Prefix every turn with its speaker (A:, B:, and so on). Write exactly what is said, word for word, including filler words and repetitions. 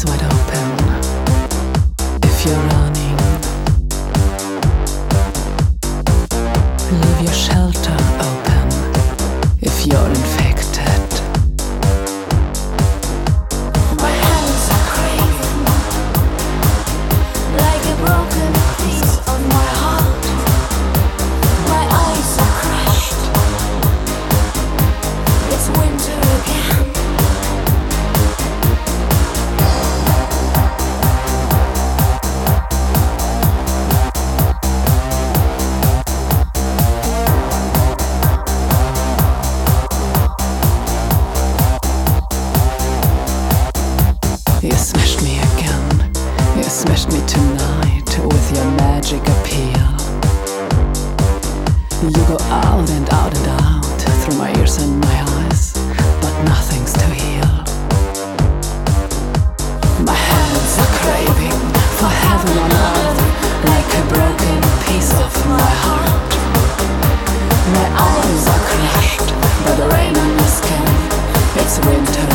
A: wide open if you're running. Leave your shelter open if you're infected.
B: My hands are craving like a broken piece of my heart. My eyes are crushed. It's winter again.
A: You smashed me again, you smashed me tonight with your magic appeal. You go out and out and out through my ears and my eyes, but nothing's to heal. My hands are craving for heaven on earth like a broken piece of my heart. My eyes are crushed by the rain on my skin. It's winter